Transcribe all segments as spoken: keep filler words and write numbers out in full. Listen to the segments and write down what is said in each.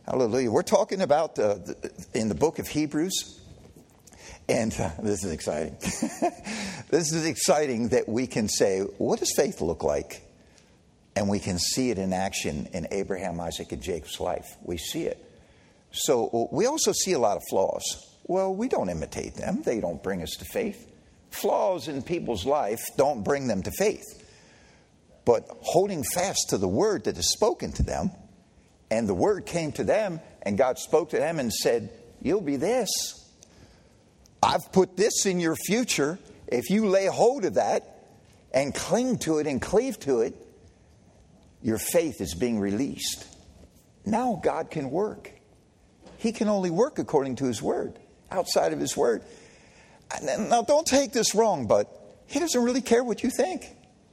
Hallelujah. We're talking about uh, the, in the book of Hebrews. And uh, this is exciting. This is exciting that we can say, what does faith look like? And we can see it in action in Abraham, Isaac, and Jacob's life. We see it. So we also see a lot of flaws. Well, we don't imitate them. They don't bring us to faith. Flaws in people's life don't bring them to faith. But holding fast to the word that is spoken to them, and the word came to them, and God spoke to them and said, you'll be this. I've put this in your future. If you lay hold of that and cling to it and cleave to it, your faith is being released. Now God can work. He can only work according to his word. Outside of his word. Now don't take this wrong, but he doesn't really care what you think.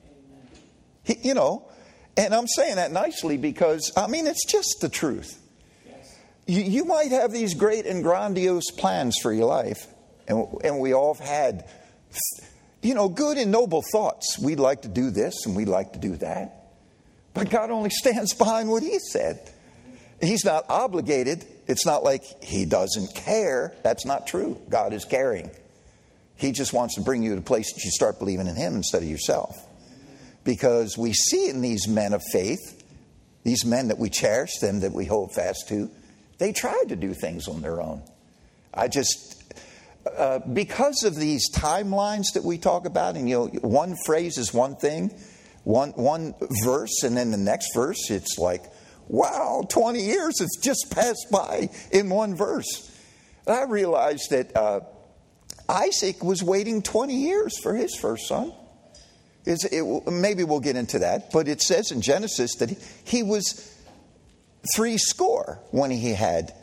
He, you know, and I'm saying that nicely because, I mean, it's just the truth. You, you might have these great and grandiose plans for your life. And, and we all have had, you know, good and noble thoughts. We'd like to do this and we'd like to do that. But God only stands behind what he said. He's not obligated. It's not like he doesn't care. That's not true. God is caring. He just wants to bring you to a place that you start believing in him instead of yourself. Because we see in these men of faith, these men that we cherish, them that we hold fast to, they tried to do things on their own. I just... Uh, because of these timelines that we talk about, and you know, one phrase is one thing, one one verse, and then the next verse, it's like, wow, twenty years has just passed by in one verse. And I realized that uh, Isaac was waiting twenty years for his first son. It's, it, maybe we'll get into that, but it says in Genesis that he, he was three score when he had.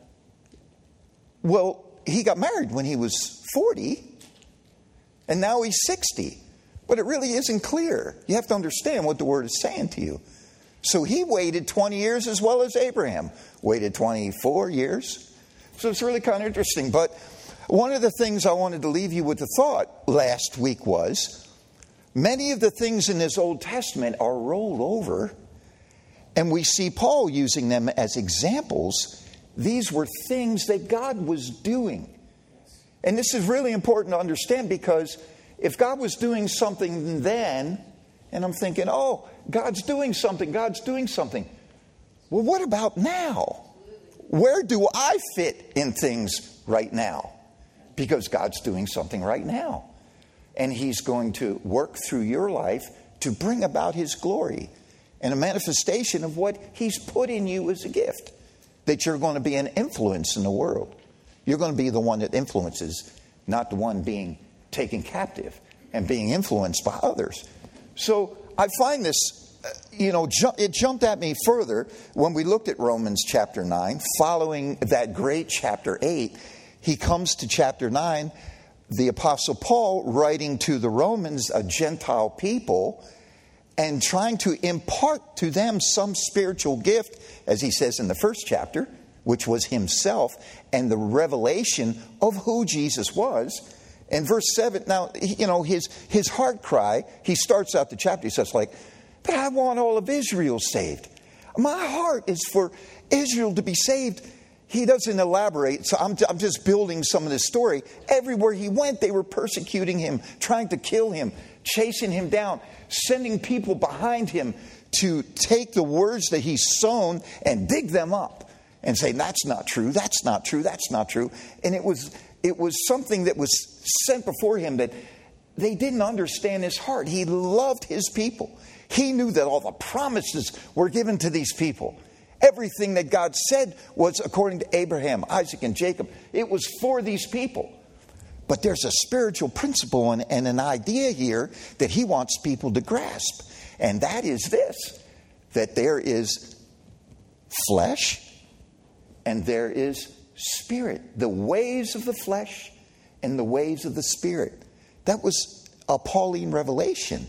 Well, he got married when he was forty, and now he's sixty. But it really isn't clear. You have to understand what the word is saying to you. So he waited twenty years as well as Abraham waited twenty-four years. So it's really kind of interesting. But one of the things I wanted to leave you with the thought last week was, many of the things in this Old Testament are rolled over, and we see Paul using them as examples. These were things that God was doing. And this is really important to understand, because if God was doing something then, and I'm thinking, oh, God's doing something, God's doing something. Well, what about now? Where do I fit in things right now? Because God's doing something right now. And he's going to work through your life to bring about his glory and a manifestation of what he's put in you as a gift. That you're going to be an influence in the world. You're going to be the one that influences, not the one being taken captive and being influenced by others. So I find this, you know, it jumped at me further when we looked at Romans chapter nine. Following that great chapter eight, he comes to chapter nine, the Apostle Paul writing to the Romans, a Gentile people, and trying to impart to them some spiritual gift, as he says in the first chapter, which was himself and the revelation of who Jesus was. And verse seven, now, you know, his, his heart cry, he starts out the chapter, he says like, but I want all of Israel saved. My heart is for Israel to be saved. He doesn't elaborate, so I'm, I'm just building some of this story. Everywhere he went, they were persecuting him, trying to kill him, chasing him down, sending people behind him to take the words that he's sown and dig them up and say, that's not true, that's not true, that's not true. And it was it was something that was sent before him that they didn't understand his heart. He loved his people. He knew that all the promises were given to these people. Everything that God said was according to Abraham, Isaac, and Jacob. It was for these people. But there's a spiritual principle and, and an idea here that he wants people to grasp. And that is this, that there is flesh and there is spirit. The ways of the flesh and the ways of the spirit. That was a Pauline revelation.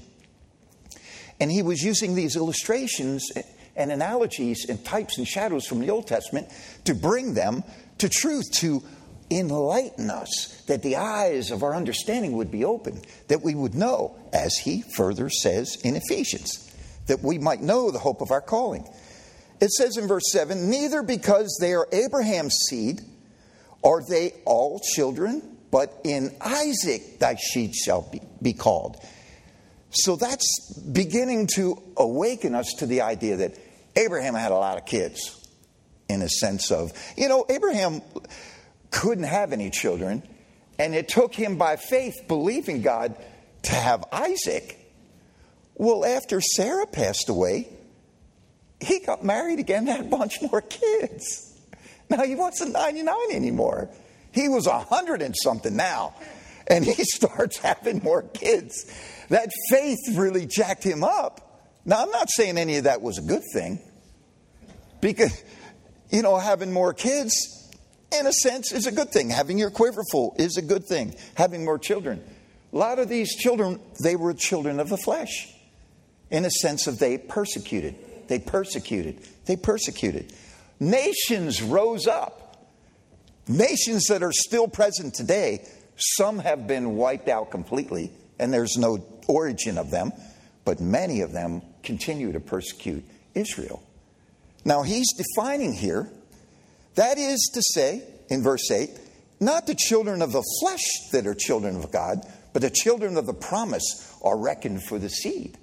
And he was using these illustrations and analogies and types and shadows from the Old Testament to bring them to truth, to enlighten us, that the eyes of our understanding would be open, that we would know, as he further says in Ephesians, that we might know the hope of our calling. it says in verse seven, neither because they are Abraham's seed are they all children, but in Isaac thy seed shall be, be called. So that's beginning to awaken us to the idea that Abraham had a lot of kids, in a sense of, you know, Abraham couldn't have any children, and it took him by faith, believing God, to have Isaac. Well, after Sarah passed away, he got married again and had a bunch more kids. Now he wasn't ninety-nine anymore. He was a hundred and something now. And he starts having more kids. That faith really jacked him up. Now, I'm not saying any of that was a good thing. Because, you know, having more kids, in a sense, is a good thing. Having your quiver full is a good thing. Having more children. A lot of these children, they were children of the flesh. In a sense of they persecuted. They persecuted. They persecuted. Nations rose up. Nations that are still present today. Some have been wiped out completely, and there's no origin of them. But many of them continue to persecute Israel. Now he's defining here, that is to say, in verse eight, not the children of the flesh that are children of God, but the children of the promise are reckoned for the seed.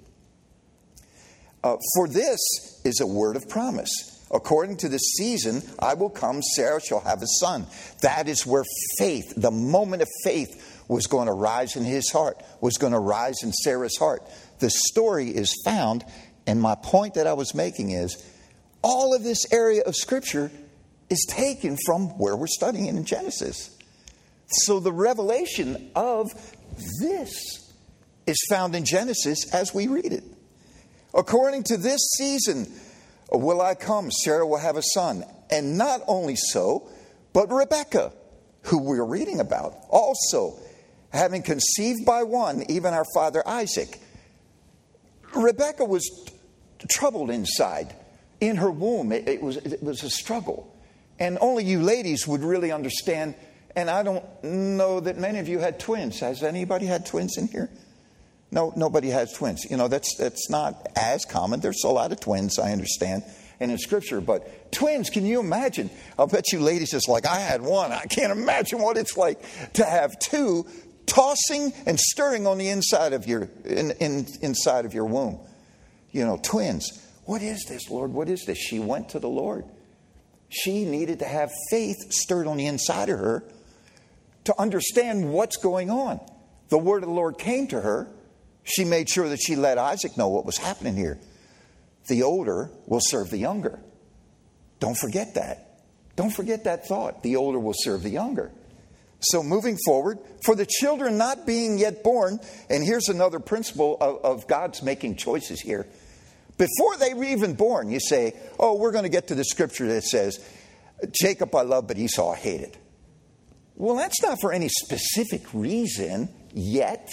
Uh, for this is a word of promise. According to the season, I will come, Sarah shall have a son. That is where faith, the moment of faith, was going to rise in his heart, was going to rise in Sarah's heart. The story is found, and my point that I was making is, all of this area of Scripture is taken from where we're studying in Genesis. So the revelation of this is found in Genesis as we read it. According to this season will I come, Sarah will have a son. And not only so, but Rebekah, who we're reading about, also having conceived by one, even our father Isaac. Rebekah was troubled inside. In her womb, it, it was it was a struggle. And only you ladies would really understand. And I don't know that many of you had twins. Has anybody had twins in here? No, nobody has twins. You know, that's that's not as common. There's a lot of twins, I understand, and in Scripture. But twins, can you imagine? I'll bet you ladies just like, I had one. I can't imagine what it's like to have two tossing and stirring on the inside of your in, in inside of your womb. You know, twins. What is this, Lord? What is this? She went to the Lord. She needed to have faith stirred on the inside of her to understand what's going on. The word of the Lord came to her. She made sure that she let Isaac know what was happening here. The older will serve the younger. Don't forget that. Don't forget that thought. The older will serve the younger. So moving forward, for the children not being yet born, and here's another principle of, of God's making choices here. Before they were even born, you say, oh, we're going to get to the scripture that says, Jacob I love, but Esau I hated. Well, that's not for any specific reason yet.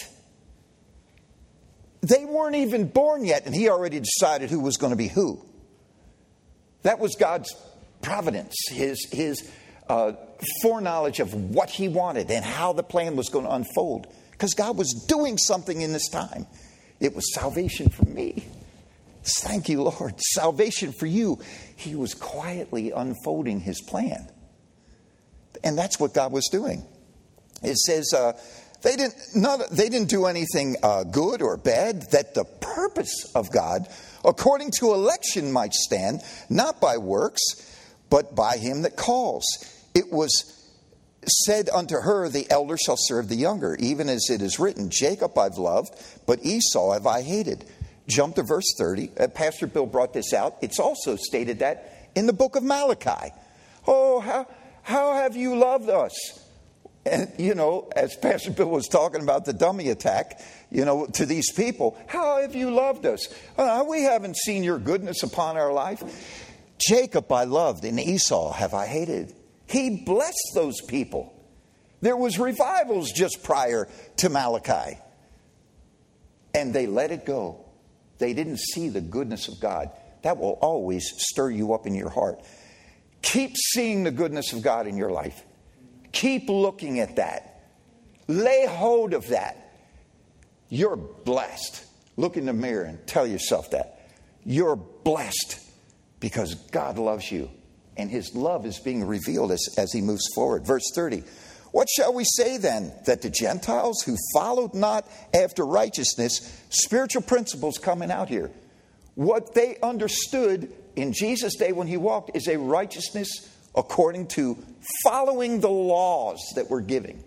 They weren't even born yet, and he already decided who was going to be who. That was God's providence, his, his uh, foreknowledge of what he wanted and how the plan was going to unfold. Because God was doing something in this time. It was salvation for me. Thank you, Lord. Salvation for you. He was quietly unfolding his plan. And that's what God was doing. It says uh, they didn't not, they didn't do anything uh, good or bad, that the purpose of God, according to election, might stand, not by works, but by him that calls. It was said unto her, the elder shall serve the younger, even as it is written, Jacob I've loved, but Esau have I hated. Jump to verse thirty. Uh, Pastor Bill brought this out. It's also stated that in the book of Malachi. Oh, how, how have you loved us? And, you know, as Pastor Bill was talking about the dummy attack, you know, to these people, how have you loved us? Uh, we haven't seen your goodness upon our life. Jacob I loved, and Esau have I hated. He blessed those people. There was revivals just prior to Malachi. And they let it go. They didn't see the goodness of God. That will always stir you up in your heart. Keep seeing the goodness of God in your life. Keep looking at that. Lay hold of that. You're blessed. Look in the mirror and tell yourself that. You're blessed because God loves you. And his love is being revealed as, as he moves forward. Verse thirty. What shall we say then? That the Gentiles who followed not after righteousness, spiritual principles coming out here. What they understood in Jesus' day when he walked is a righteousness according to following the laws that we're giving,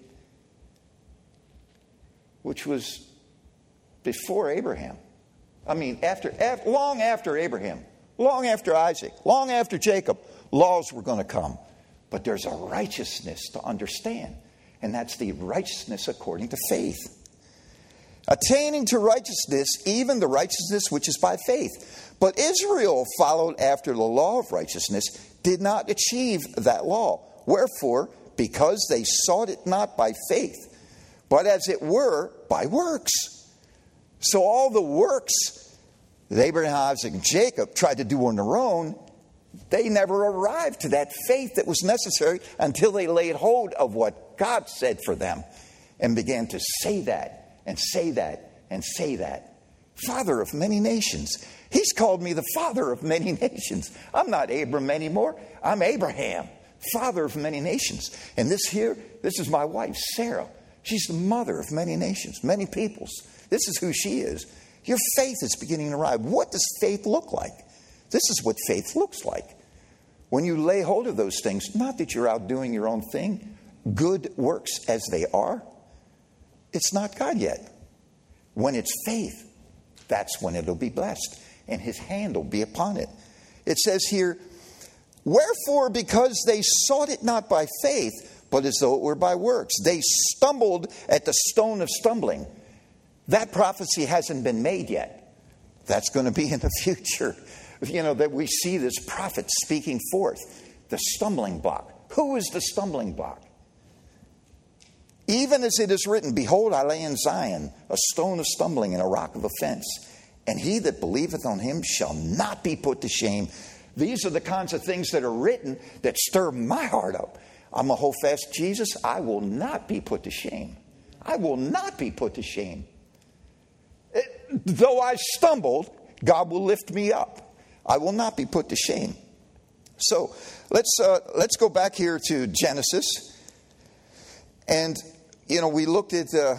which was before Abraham. I mean, after, after long after Abraham, long after Isaac, long after Jacob, laws were going to come. But there's a righteousness to understand, and that's the righteousness according to faith. Attaining to righteousness, even the righteousness which is by faith. But Israel followed after the law of righteousness, did not achieve that law. Wherefore, because they sought it not by faith, but as it were by works. So all the works that Abraham, Isaac, and Jacob tried to do on their own, they never arrived to that faith that was necessary until they laid hold of what God said for them and began to say that and say that and say that. Father of many nations. He's called me the father of many nations. I'm not Abram anymore. I'm Abraham, father of many nations. And this here, this is my wife, Sarah. She's the mother of many nations, many peoples. This is who she is. Your faith is beginning to arrive. What does faith look like? This is what faith looks like. When you lay hold of those things, not that you're out doing your own thing, good works as they are, it's not God yet. When it's faith, that's when it'll be blessed, and his hand will be upon it. It says here, wherefore, because they sought it not by faith, but as though it were by works, they stumbled at the stone of stumbling. That prophecy hasn't been made yet. That's going to be in the future. You know, that we see this prophet speaking forth. The stumbling block. Who is the stumbling block? Even as it is written, behold, I lay in Zion a stone of stumbling and a rock of offense. And he that believeth on him shall not be put to shame. These are the kinds of things that are written that stir my heart up. I'm going to hold fast to Jesus. I will not be put to shame. I will not be put to shame. It, though I stumbled, God will lift me up. I will not be put to shame. So let's uh, let's go back here to Genesis. And, you know, we looked at uh,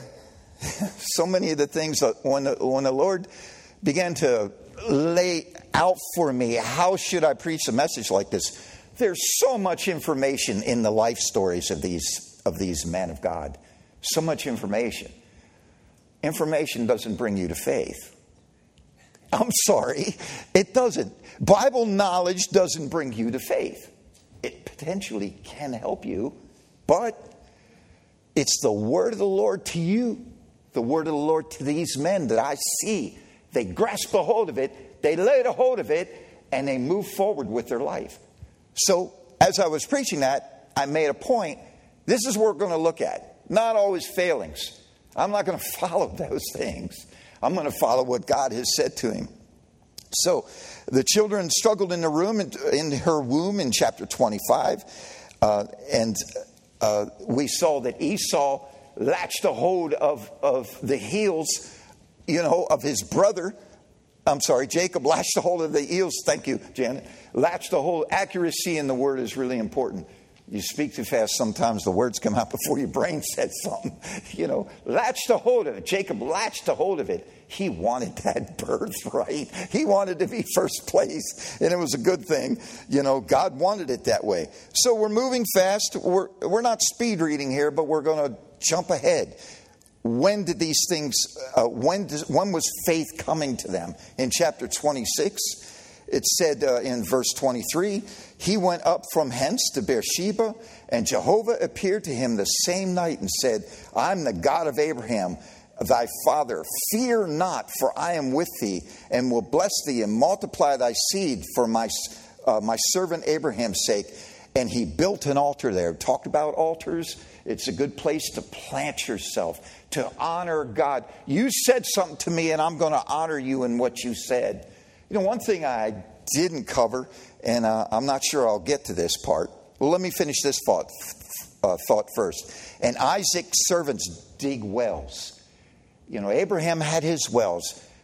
so many of the things that when the, when the Lord began to lay out for me, how should I preach a message like this? There's so much information in the life stories of these of these men of God. So much information. Information doesn't bring you to faith. I'm sorry, it doesn't. Bible knowledge doesn't bring you to faith. It potentially can help you, but it's the word of the Lord to you, the word of the Lord to these men that I see. They grasp a hold of it, they lay a hold of it, and they move forward with their life. So, as I was preaching that, I made a point. This is what we're going to look at. Not always failings. I'm not going to follow those things. I'm going to follow what God has said to him. So, the children struggled in the room, in her womb in chapter twenty-five. Uh, and uh, we saw that Esau latched a hold of, of the heels, you know, of his brother. I'm sorry, Jacob latched a hold of the heels. Thank you, Janet. Latched a hold. Accuracy in the word is really important. You speak too fast, sometimes the words come out before your brain says something. You know, latched a hold of it. Jacob latched a hold of it. He wanted that birthright. He wanted to be first place. And it was a good thing. You know, God wanted it that way. So we're moving fast. We're, we're not speed reading here, but we're going to jump ahead. When did these things, uh, when, does, when was faith coming to them? In chapter twenty-six, it said uh, in verse twenty-three, he went up from hence to Beersheba, and Jehovah appeared to him the same night and said, I'm the God of Abraham, thy father. Fear not, for I am with thee, and will bless thee and multiply thy seed for my, uh, my servant Abraham's sake. And he built an altar there. Talked about altars. It's a good place to plant yourself, to honor God. You said something to me, and I'm going to honor you in what you said. You know, one thing I didn't cover, and uh, I'm not sure I'll get to this part. Well, let me finish this thought, uh, thought first. And Isaac's servants dig wells. You know, Abraham had his wells,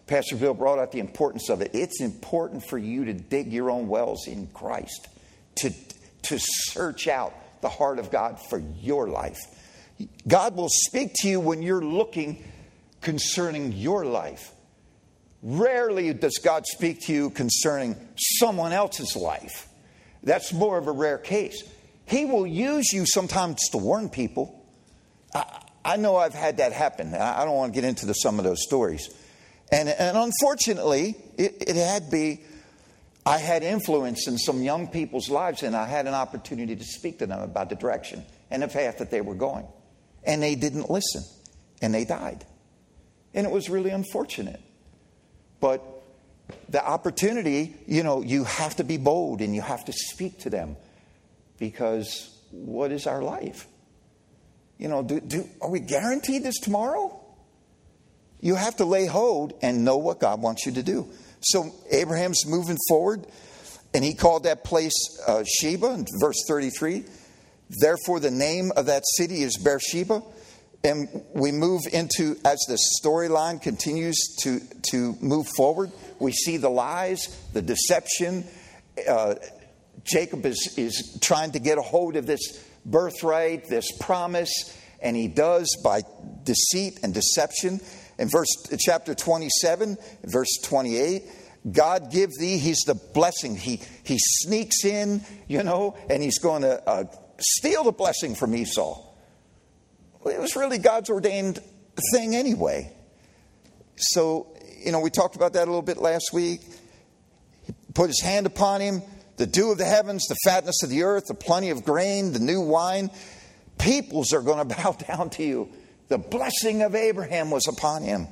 Pastor Bill brought out the importance of it. It's important for you to dig your own wells in Christ, to, to search out the heart of God for your life. God will speak to you when you're looking concerning your life. Rarely does God speak to you concerning someone else's life. That's more of a rare case. He will use you sometimes to warn people. I, I know I've had that happen. I don't want to get into the, some of those stories. And, and unfortunately, it, it had be, I had influence in some young people's lives, and I had an opportunity to speak to them about the direction and the path that they were going. And they didn't listen, and they died. And it was really unfortunate. But the opportunity, you know, you have to be bold and you have to speak to them, because what is our life? You know, do, do, are we guaranteed this tomorrow? You have to lay hold and know what God wants you to do. So Abraham's moving forward, and he called that place uh, Sheba in verse thirty-three. Therefore, the name of that city is Beersheba. And we move into, as the storyline continues to, to move forward, we see the lies, the deception. Uh, Jacob is, is trying to get a hold of this birthright, this promise, and he does by deceit and deception. In verse chapter twenty-seven, verse twenty-eight, God give thee, he's the blessing. He, he sneaks in, you know, and he's going to uh, steal the blessing from Esau. It was really God's ordained thing anyway. So, you know, we talked about that a little bit last week. He put his hand upon him, the dew of the heavens, the fatness of the earth, the plenty of grain, the new wine. Peoples are going to bow down to you. The blessing of Abraham was upon him.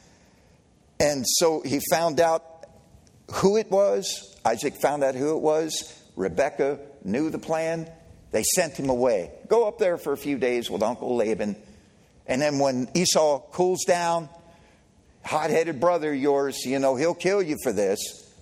And so he found out who it was. Isaac found out who it was. Rebekah knew the plan. They sent him away. Go up there for a few days with Uncle Laban. And then when Esau cools down, hot-headed brother of yours, you know, he'll kill you for this.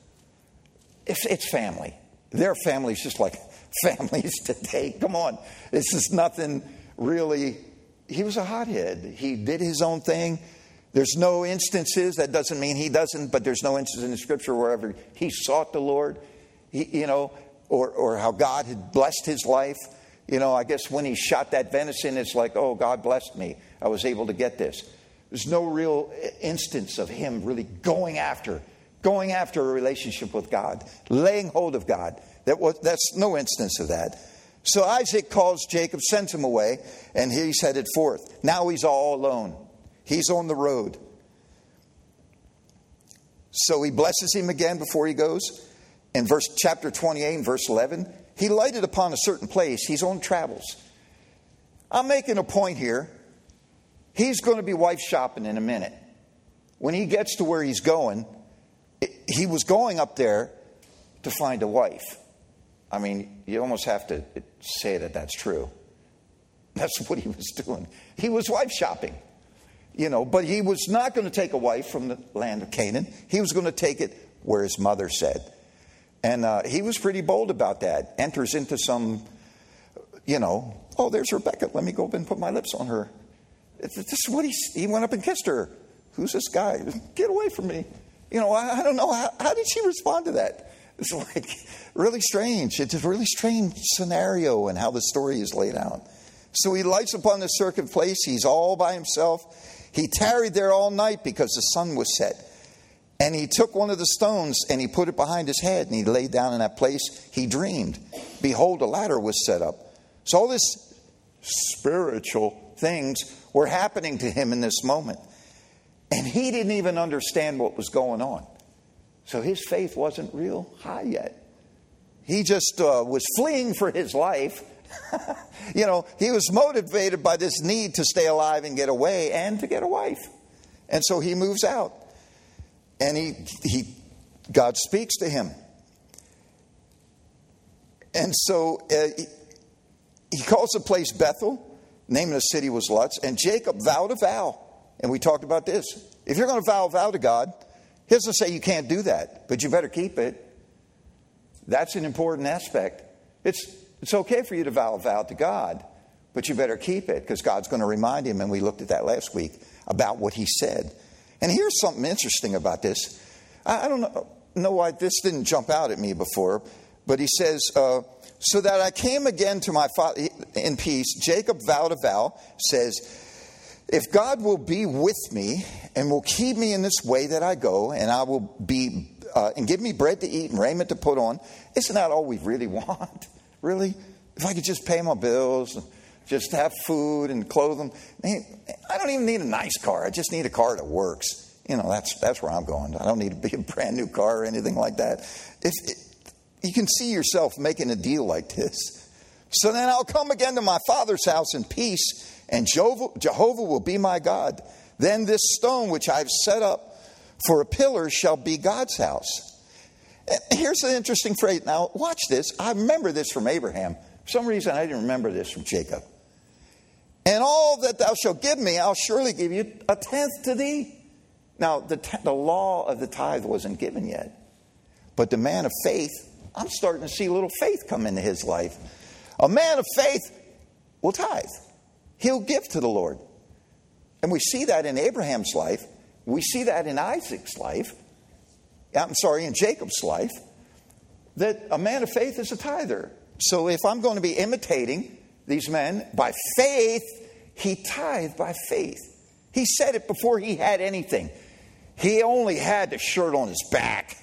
It's, it's family. Their family's just like families today. Come on. This is nothing really. He was a hothead. He did his own thing. There's no instances. That doesn't mean he doesn't, but there's no instances in the scripture wherever he sought the Lord. He, you know, Or, or how God had blessed his life. You know, I guess when he shot that venison, it's like, oh, God blessed me. I was able to get this. There's no real instance of him really going after, going after a relationship with God, laying hold of God. That was, that's no instance of that. So Isaac calls Jacob, sends him away, and he's headed forth. Now he's all alone. He's on the road. So he blesses him again before he goes. In verse chapter twenty-eight and verse eleven, he lighted upon a certain place. He's on travels. I'm making a point here. He's going to be wife shopping in a minute. When he gets to where he's going, he was going up there to find a wife. I mean, you almost have to say that that's true. That's what he was doing. He was wife shopping, you know, but he was not going to take a wife from the land of Canaan. He was going to take it where his mother said. And uh, he was pretty bold about that. Enters into some, you know, oh, there's Rebecca. Let me go up and put my lips on her. This is what he, he went up and kissed her. Who's this guy? Get away from me. You know, I, I don't know. How, how did she respond to that? It's like really strange. It's a really strange scenario and how the story is laid out. So he lights upon this circuit place. He's all by himself. He tarried there all night because the sun was set. And he took one of the stones and he put it behind his head and he laid down in that place. He dreamed. Behold, a ladder was set up. So all this spiritual things were happening to him in this moment. And he didn't even understand what was going on. So his faith wasn't real high yet. He just uh, was fleeing for his life. You know, he was motivated by this need to stay alive and get away and to get a wife. And so he moves out. And he, he, God speaks to him. And so uh, he, he calls the place Bethel. Name of the city was Luz. And Jacob vowed a vow. And we talked about this. If you're going to vow a vow to God, he doesn't say you can't do that, but you better keep it. That's an important aspect. It's, it's okay for you to vow a vow to God, but you better keep it because God's going to remind him. And we looked at that last week about what he said. And here's something interesting about this. I, I don't know, know why this didn't jump out at me before, but he says, uh, so that I came again to my father in peace, Jacob vowed a vow, says, if God will be with me and will keep me in this way that I go, and I will be, uh, and give me bread to eat and raiment to put on, isn't that all we really want? Really? If I could just pay my bills, just have food and clothe them. Man, I don't even need a nice car. I just need a car that works. You know, that's that's where I'm going. I don't need to be a brand new car or anything like that. If it, you can see yourself making a deal like this. So then I'll come again to my father's house in peace, and Jehovah, Jehovah will be my God. Then this stone which I've set up for a pillar shall be God's house. And here's an interesting phrase. Now, watch this. I remember this from Abraham. For some reason, I didn't remember this from Jacob. And all that thou shalt give me, I'll surely give you a tenth to thee. Now, the, t- the law of the tithe wasn't given yet. But the man of faith, I'm starting to see a little faith come into his life. A man of faith will tithe. He'll give to the Lord. And we see that in Abraham's life. We see that in Isaac's life. I'm sorry, in Jacob's life. That a man of faith is a tither. So if I'm going to be imitating these men, by faith, he tithed by faith. He said it before he had anything. He only had the shirt on his back.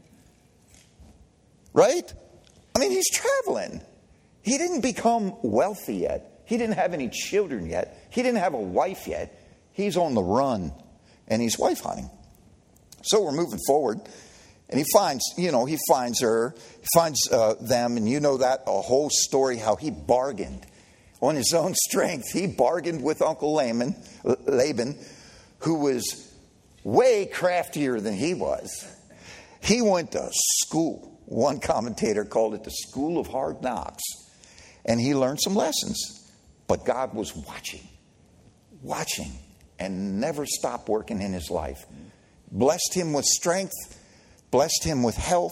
Right? I mean, he's traveling. He didn't become wealthy yet. He didn't have any children yet. He didn't have a wife yet. He's on the run, and he's wife hunting. So we're moving forward. And he finds, you know, he finds her, he finds uh, them, and you know that a whole story, how he bargained on his own strength. He bargained with Uncle Laban, Laban, who was way craftier than he was. He went to school. One commentator called it the school of hard knocks. And he learned some lessons. But God was watching, watching, and never stopped working in his life. Blessed him with strength. Blessed him with health.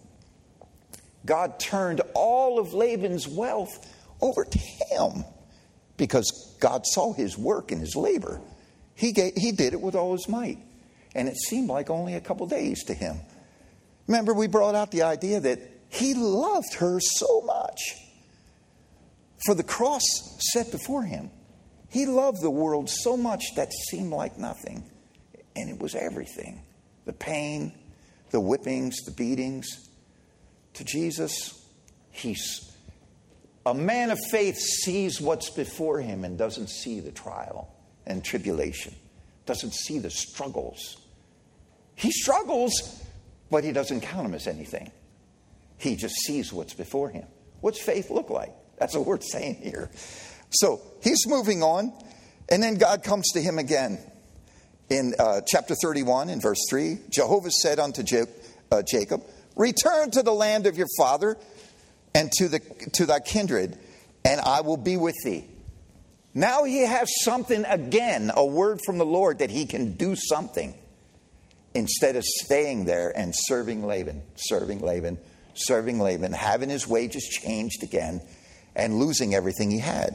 God turned all of Laban's wealth over to him because God saw his work and his labor. He gave, he did it with all his might. And it seemed like only a couple days to him. Remember, we brought out the idea that he loved her so much. For the cross set before him. He loved the world so much that seemed like nothing. And it was everything. The pain, the whippings, the beatings. To Jesus, he's a man of faith sees what's before him and doesn't see the trial and tribulation. Doesn't see the struggles. He struggles, but he doesn't count them as anything. He just sees what's before him. What's faith look like? That's what we're saying here. So he's moving on, and then God comes to him again. In uh, chapter thirty-one, in verse three, Jehovah said unto Je- uh, Jacob, return to the land of your father and to the to thy kindred, and I will be with thee. Now he has something again, a word from the Lord that he can do something instead of staying there and serving Laban, serving Laban, serving Laban, having his wages changed again and losing everything he had.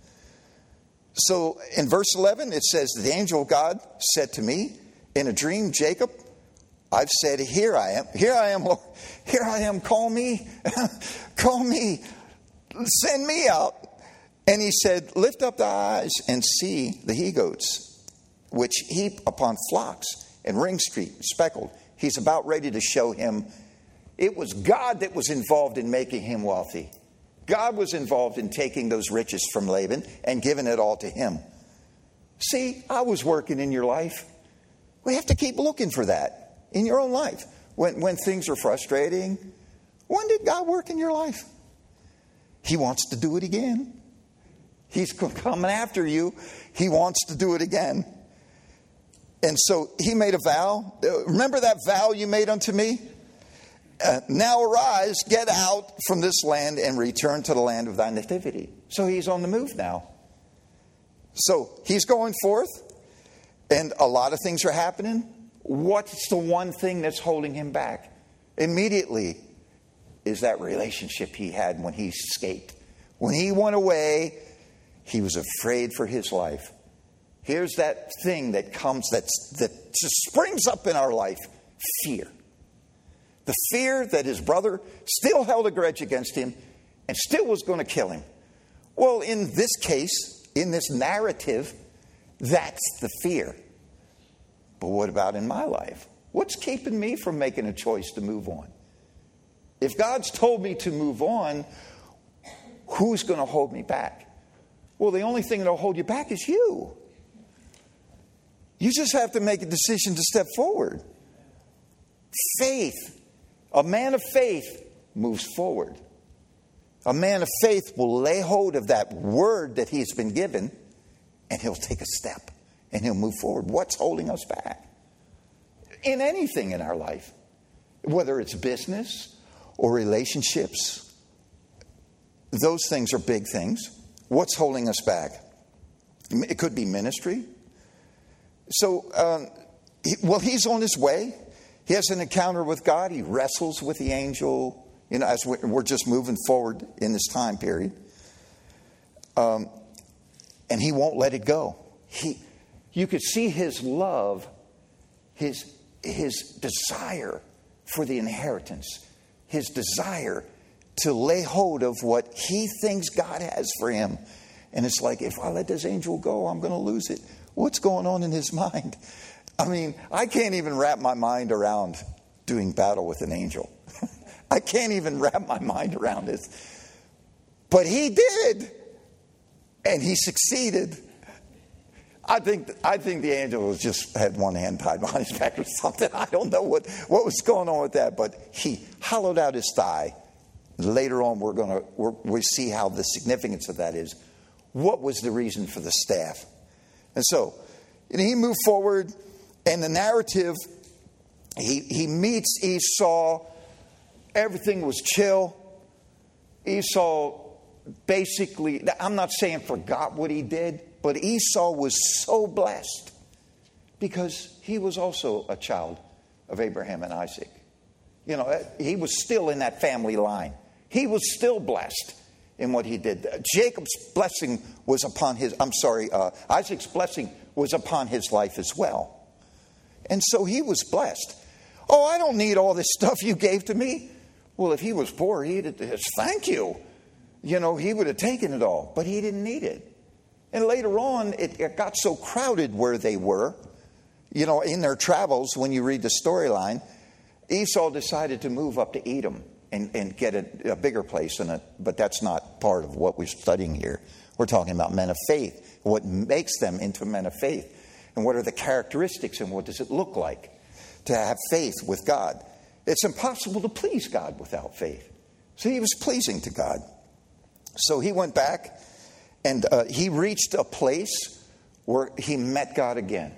So in verse eleven, it says, the angel of God said to me in a dream, Jacob, I've said, here I am. Here I am, Lord. Here I am. Call me. Call me. Send me out. And he said, lift up thy eyes and see the he-goats, which heap upon flocks and ring street speckled. He's about ready to show him. It was God that was involved in making him wealthy. God was involved in taking those riches from Laban and giving it all to him. See, I was working in your life. We have to keep looking for that in your own life. When, when things are frustrating, when did God work in your life? He wants to do it again. He's coming after you. He wants to do it again. And so he made a vow. Remember that vow you made unto me? Uh, now arise, get out from this land and return to the land of thy nativity. So he's on the move now. So he's going forth, and a lot of things are happening. What's the one thing that's holding him back? Immediately is that relationship he had when he escaped. When he went away, he was afraid for his life. Here's that thing that comes, that's, that just springs up in our life, fear. The fear that his brother still held a grudge against him and still was going to kill him. Well, in this case, in this narrative, that's the fear. But what about in my life? What's keeping me from making a choice to move on? If God's told me to move on, who's going to hold me back? Well, the only thing that will hold you back is you. You just have to make a decision to step forward. Faith. A man of faith moves forward. A man of faith will lay hold of that word that he's been given, and he'll take a step and he'll move forward. What's holding us back? In anything in our life, whether it's business or relationships, those things are big things. What's holding us back? It could be ministry. So, um, he, well, he's on his way. He has an encounter with God. He wrestles with the angel, you know, as we're just moving forward in this time period. Um, and he won't let it go. He, you could see his love, his, his desire for the inheritance, his desire to lay hold of what he thinks God has for him. And it's like, if I let this angel go, I'm going to lose it. What's going on in his mind? I mean, I can't even wrap my mind around doing battle with an angel. I can't even wrap my mind around this. But he did. And he succeeded. I think I think the angel was just had one hand tied behind his back or something. I don't know what, what was going on with that. But he hollowed out his thigh. Later on, we're going to we're, we see how the significance of that is. What was the reason for the staff? And so, and he moved forward, and the narrative, he, he meets Esau. Everything was chill. Esau basically, I'm not saying forgot what he did, but Esau was so blessed because he was also a child of Abraham and Isaac. You know, he was still in that family line. He was still blessed in what he did. Jacob's blessing was upon his, I'm sorry, uh, Isaac's blessing was upon his life as well. And so he was blessed. Oh, I don't need all this stuff you gave to me. Well, if he was poor, he'd have said, thank you. You know, he would have taken it all, but he didn't need it. And later on, it, it got so crowded where they were, you know, in their travels, when you read the storyline, Esau decided to move up to Edom and, and get a, a bigger place in it. But that's not part of what we're studying here. We're talking about men of faith, what makes them into men of faith, and what are the characteristics and what does it look like to have faith with God. It's impossible to please God without faith. So he was pleasing to God. So he went back and uh, he reached a place where he met God again.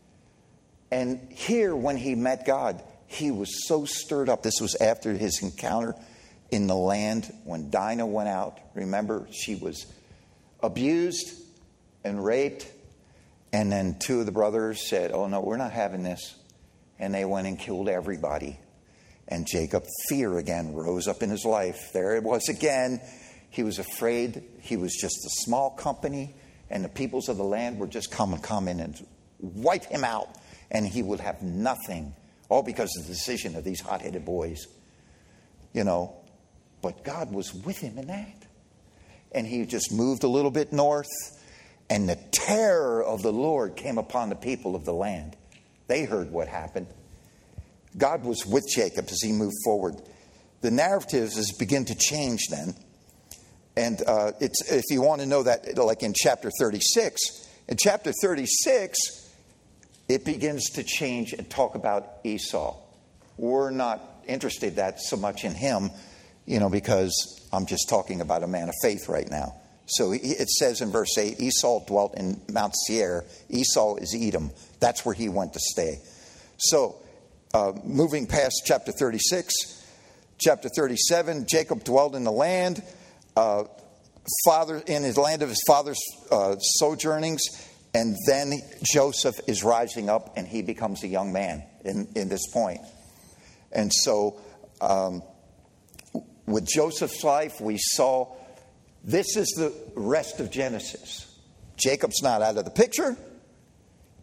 And here, when he met God, he was so stirred up. This was after his encounter in the land when Dinah went out. Remember, she was abused and raped. And then two of the brothers said, oh, no, we're not having this. And they went and killed everybody. And Jacob, fear again rose up in his life. There it was again. He was afraid. He was just a small company. And the peoples of the land were just come and come in and wipe him out. And he would have nothing. All because of the decision of these hot-headed boys. You know. But God was with him in that. And he just moved a little bit north. And the terror of the Lord came upon the people of the land. They heard what happened. God was with Jacob as he moved forward. The narratives is begin to change then. And uh, it's if you want to know that, like in chapter thirty-six. In chapter thirty-six, it begins to change and talk about Esau. We're not interested that so much in him, you know, because I'm just talking about a man of faith right now. So it says in verse eight, Esau dwelt in Mount Seir. Esau is Edom. That's where he went to stay. So uh, moving past chapter thirty-six, chapter thirty-seven, Jacob dwelled in the land, uh, father in his land of his father's uh, sojournings. And then Joseph is rising up and he becomes a young man in, in this point. And so um, with Joseph's life, we saw this is the rest of Genesis. Jacob's not out of the picture.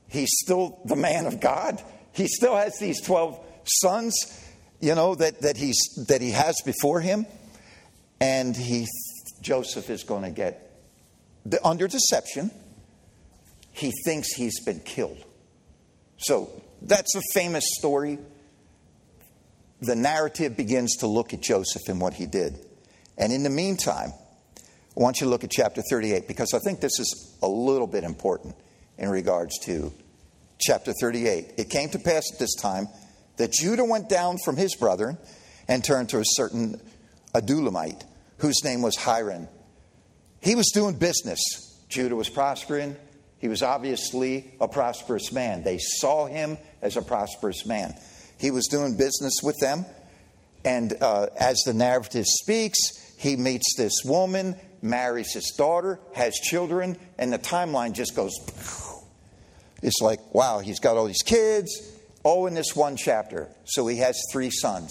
He's still the man of God. He still has these twelve sons, you know, that, that, he's, that he has before him. And he, Joseph is going to get, under deception, he thinks he's been killed. So that's a famous story. The narrative begins to look at Joseph and what he did. And in the meantime, I want you to look at chapter thirty-eight, because I think this is a little bit important in regards to chapter thirty-eight. It came to pass at this time that Judah went down from his brethren and turned to a certain Adulamite, whose name was Hiram. He was doing business. Judah was prospering. He was obviously a prosperous man. They saw him as a prosperous man. He was doing business with them. And uh, as the narrative speaks, he meets this woman, marries his daughter, has children, and the timeline just goes... It's like, wow, he's got all these kids, all in this one chapter. So he has three sons.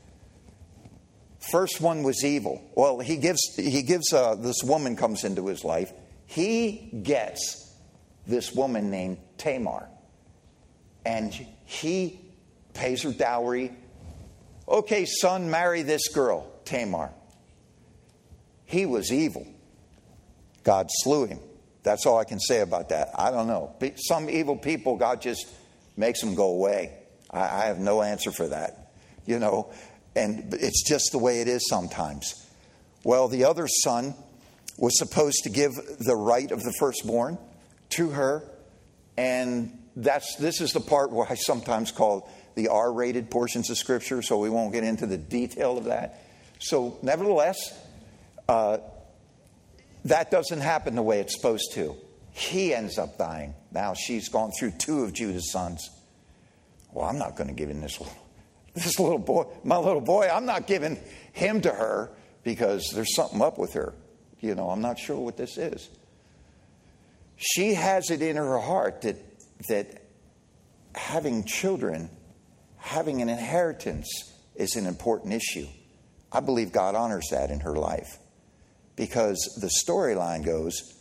First one was evil. Well, he gives, he gives uh, this woman comes into his life. He gets this woman named Tamar. And he pays her dowry. Okay, son, marry this girl, Tamar. He was evil. God slew him. That's all I can say about that. I don't know. Some evil people, God just makes them go away. I, I have no answer for that. You know, and it's just the way it is sometimes. Well, the other son was supposed to give the right of the firstborn to her. And that's this is the part where I sometimes call the R-rated portions of Scripture, so we won't get into the detail of that. So, nevertheless, uh, that doesn't happen the way it's supposed to. He ends up dying. Now she's gone through two of Judah's sons. Well, I'm not going to give him this little, this little boy, my little boy. I'm not giving him to her because there's something up with her. You know, I'm not sure what this is. She has it in her heart that that having children, having an inheritance is an important issue. I believe God honors that in her life. Because the storyline goes,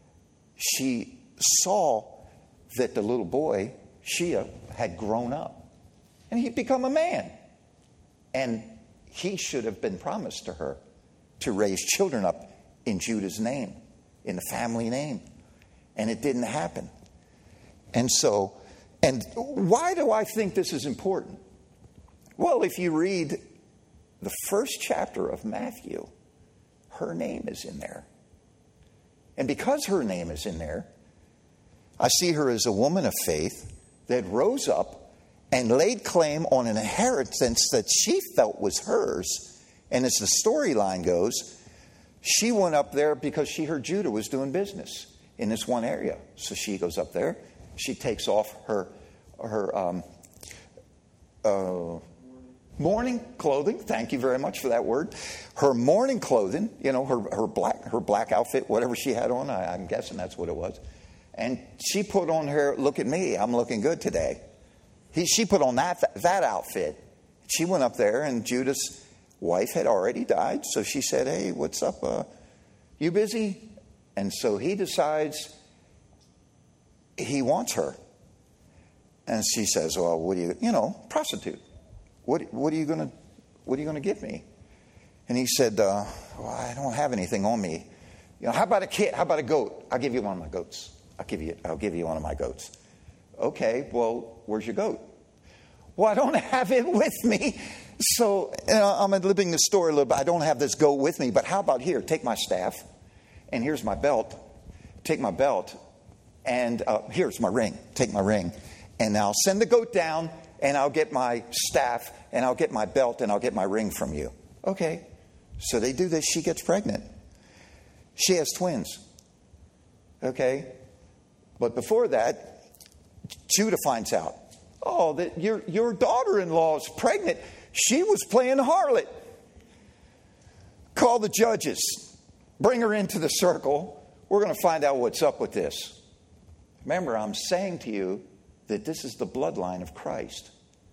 she saw that the little boy, Shea, had grown up. And he'd become a man. And he should have been promised to her to raise children up in Judah's name, in the family name. And it didn't happen. And so, and why do I think this is important? Well, if you read the first chapter of Matthew, her name is in there. And because her name is in there, I see her as a woman of faith that rose up and laid claim on an inheritance that she felt was hers. And as the storyline goes, she went up there because she heard Judah was doing business in this one area. So she goes up there. She takes off her, her um, uh, mourning clothing. Thank you very much for that word. Her mourning clothing, you know, her, her black her black outfit, whatever she had on, I, I'm guessing that's what it was. And she put on her, look at me, I'm looking good today. He, she put on that, that outfit. She went up there, and Judah's wife had already died. So she said, hey, what's up? Uh, you busy? And so he decides he wants her. And she says, well, what do you, you know, prostitute. What, what are you going to, what are you going to give me? And he said, uh, well, I don't have anything on me. You know, how about a kid? How about a goat? I'll give you one of my goats. I'll give you, I'll give you one of my goats. Okay, well, where's your goat? Well, I don't have it with me. So you know, I'm living the story a little bit. I don't have this goat with me, but how about here? Take my staff, and here's my belt. Take my belt, and uh, here's my ring. Take my ring, and I'll send the goat down, and I'll get my staff, and I'll get my belt, and I'll get my ring from you. Okay. So they do this. She gets pregnant. She has twins. Okay. But before that, Judah finds out, oh, that your, your daughter-in-law is pregnant. She was playing harlot. Call the judges. Bring her into the circle. We're going to find out what's up with this. Remember, I'm saying to you that this is the bloodline of Christ.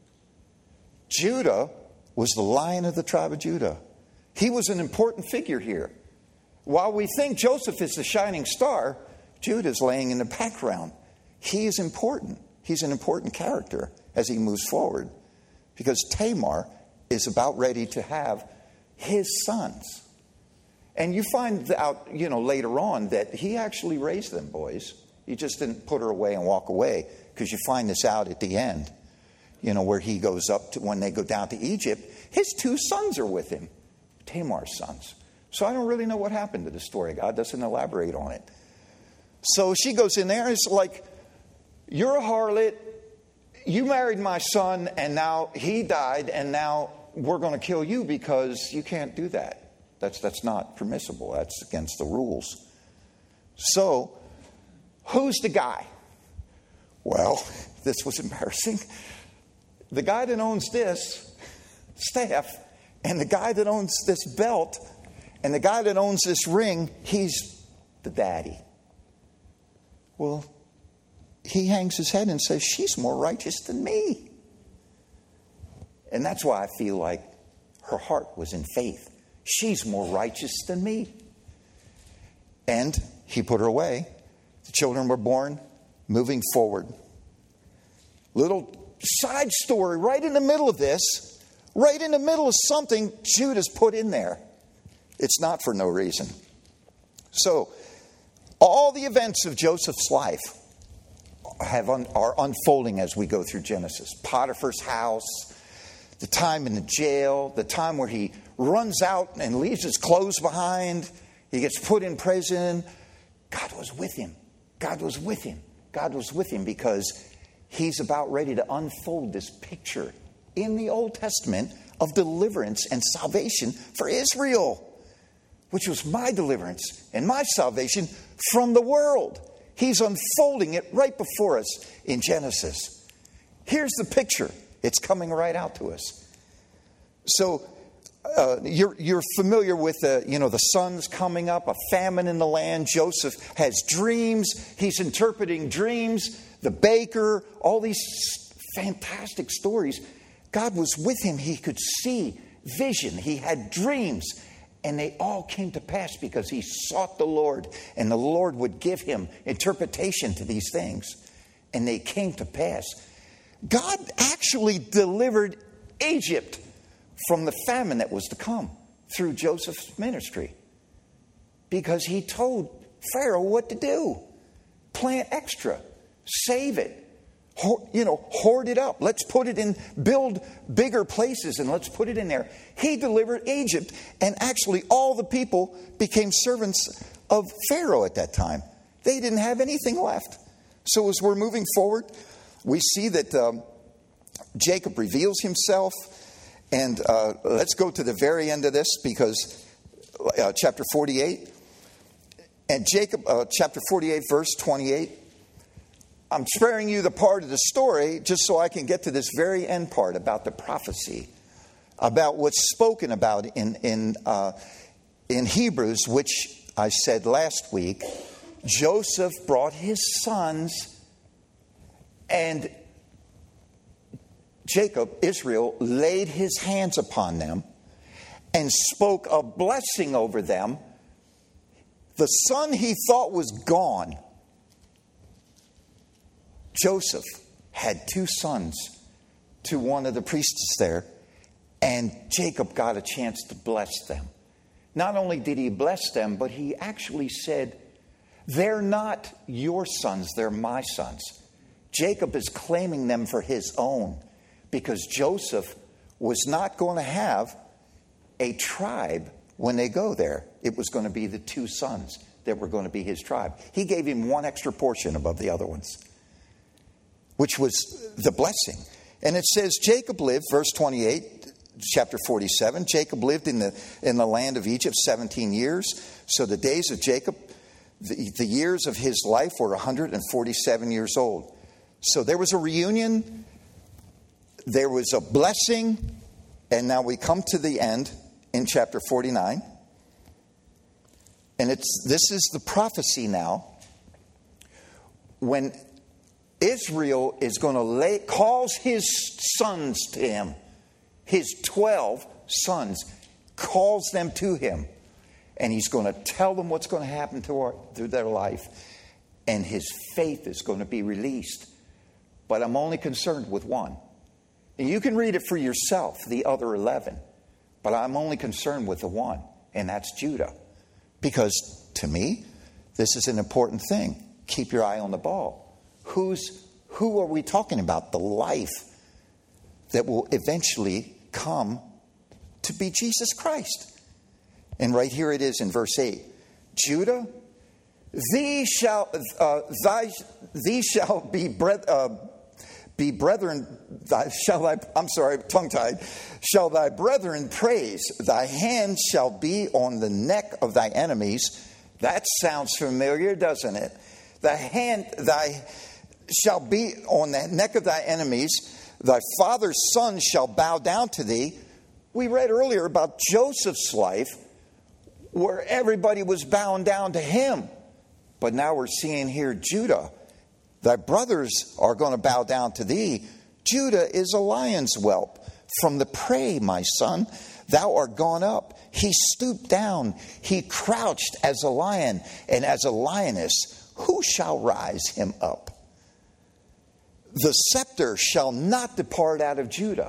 Judah was the Lion of the tribe of Judah. He was an important figure here. While we think Joseph is the shining star, Judah is laying in the background. he is important. He's an important character as he moves forward, because Tamar is about ready to have his sons. And you find out, you know, later on that he actually raised them boys. He just didn't put her away and walk away, because you find this out at the end, you know, where he goes up to, when they go down to Egypt, his two sons are with him, Tamar's sons. So I don't really know what happened to the story. God doesn't elaborate on it. So she goes in there and it's like, you're a harlot. You married my son and now he died and now we're going to kill you because you can't do that. That's, that's not permissible. That's against the rules. So who's the guy? Well, this was embarrassing. The guy that owns this staff and the guy that owns this belt and the guy that owns this ring, he's the daddy. Well, he hangs his head and says, she's more righteous than me. And that's why I feel like her heart was in faith. She's more righteous than me. And he put her away. The children were born, moving forward. Little side story right in the middle of this, right in the middle of something Judah's put in there. It's not for no reason. So, all the events of Joseph's life have un, are unfolding as we go through Genesis. Potiphar's house, the time in the jail, the time where he runs out and leaves his clothes behind. He gets put in prison. God was with him. God was with him. God was with him because he's about ready to unfold this picture in the Old Testament of deliverance and salvation for Israel, which was my deliverance and my salvation from the world. He's unfolding it right before us in Genesis. Here's the picture. It's coming right out to us. So uh, you're, you're familiar with the, you know, the sons coming up, a famine in the land. Joseph has dreams. He's interpreting dreams. The baker, all these fantastic stories. God was with him. He could see vision. He had dreams. And they all came to pass because he sought the Lord. And the Lord would give him interpretation to these things. And they came to pass. God actually delivered Egypt from the famine that was to come through Joseph's ministry. Because he told Pharaoh what to do. Plant extra. Save it. You know, hoard it up. Let's put it in, build bigger places and let's put it in there. He delivered Egypt, and actually all the people became servants of Pharaoh at that time. They didn't have anything left. So as we're moving forward, we see that um, Jacob reveals himself. And uh, let's go to the very end of this, because uh, chapter forty-eight. And Jacob, uh, chapter forty-eight, verse twenty-eight. I'm sparing you the part of the story just so I can get to this very end part about the prophecy, about what's spoken about in in uh, in Hebrews, which I said last week. Joseph brought his sons, and Jacob, Israel, laid his hands upon them and spoke a blessing over them. The son he thought was gone, Joseph had two sons to one of the priests there, and Jacob got a chance to bless them. Not only did he bless them, but he actually said, they're not your sons, they're my sons. Jacob is claiming them for his own, because Joseph was not going to have a tribe when they go there. It was going to be the two sons that were going to be his tribe. He gave him one extra portion above the other ones, which was the blessing. And it says Jacob lived, verse twenty-eight, chapter forty-seven, Jacob lived in the in the land of Egypt seventeen years. So the days of Jacob, the, the years of his life were one hundred forty-seven years old. So there was a reunion, there was a blessing, and now we come to the end in chapter forty-nine. And it's this is the prophecy now. When Israel is going to lay, calls his sons to him, his twelve sons, calls them to him, and he's going to tell them what's going to happen to, our, to their life. and his faith is going to be released. But I'm only concerned with one. And you can read it for yourself, the other eleven. But I'm only concerned with the one, and that's Judah. Because to me, this is an important thing. Keep your eye on the ball. Who's, who are we talking about? The life that will eventually come to be Jesus Christ. And right here it is in verse eight. Judah, thee shall, uh, thy, thee shall be breath, uh, be brethren, thy, shall thy, I'm sorry, tongue-tied, shall thy brethren praise, thy hand shall be on the neck of thy enemies. That sounds familiar, doesn't it? The hand, thy shall be on the neck of thy enemies, thy father's son shall bow down to thee. We read earlier about Joseph's life, where everybody was bowing down to him. But now we're seeing here Judah. Thy brothers are going to bow down to thee. Judah is a lion's whelp. From the prey, my son, thou art gone up. He stooped down. He crouched as a lion, and as a lioness, who shall rise him up? The scepter shall not depart out of Judah.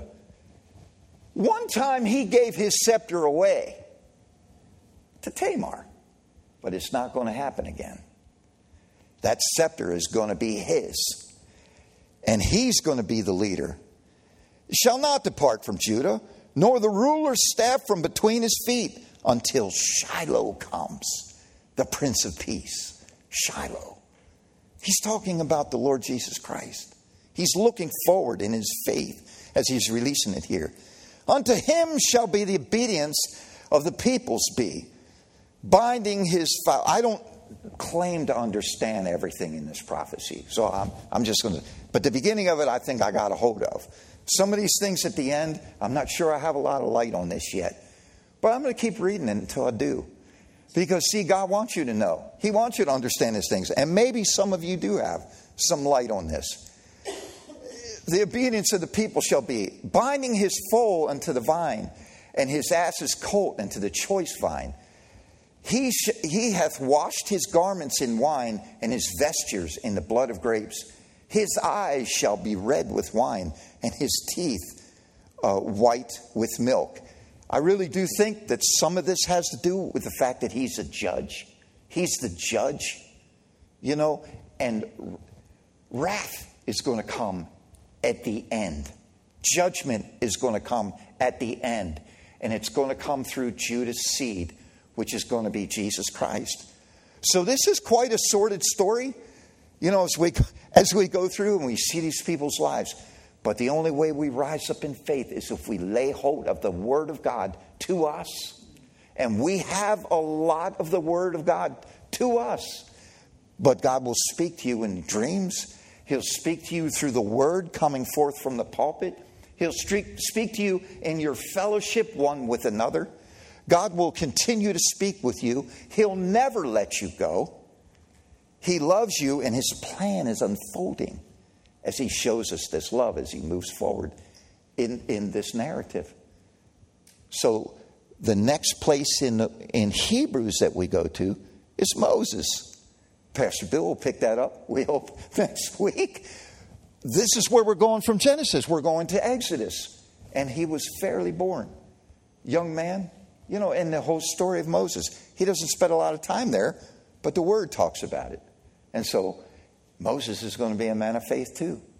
One time he gave his scepter away to Tamar, but it's not going to happen again. That scepter is going to be his, and he's going to be the leader. It shall not depart from Judah, nor the ruler's staff from between his feet, until Shiloh comes, the Prince of Peace. Shiloh. He's talking about the Lord Jesus Christ. He's looking forward in his faith as he's releasing it here. Unto him shall be the obedience of the peoples be, binding his vow. I don't claim to understand everything in this prophecy, so I'm, I'm just going to, but the beginning of it I think I got a hold of. Some of these things at the end, I'm not sure I have a lot of light on this yet, but I'm going to keep reading it until I do. Because see, God wants you to know. He wants you to understand these things, and maybe some of you do have some light on this. The obedience of the people shall be binding his foal unto the vine, and his ass's colt unto the choice vine. He, sh- he hath washed his garments in wine, and his vestures in the blood of grapes. His eyes shall be red with wine, and his teeth uh, white with milk. I really do think that some of this has to do with the fact that he's a judge. He's the judge, you know, and wrath is going to come at the end. Judgment is going to come at the end, and it's going to come through Judah's seed, which is going to be Jesus Christ. So this is quite a sordid story, you know, as we as we go through and we see these people's lives. But the only way we rise up in faith is if we lay hold of the Word of God to us. And we have a lot of the Word of God to us. But God will speak to you in dreams. He'll speak to you through the Word coming forth from the pulpit. He'll speak to you in your fellowship one with another. God will continue to speak with you. He'll never let you go. He loves you, and his plan is unfolding as he shows us this love as he moves forward in, in this narrative. So the next place in, the, in Hebrews that we go to is Moses. Pastor Bill will pick that up, we hope, next week. This is where we're going from Genesis. We're going to Exodus. And he was fairly born. Young man. You know, in the whole story of Moses, he doesn't spend a lot of time there, but the Word talks about it. And so Moses is going to be a man of faith too.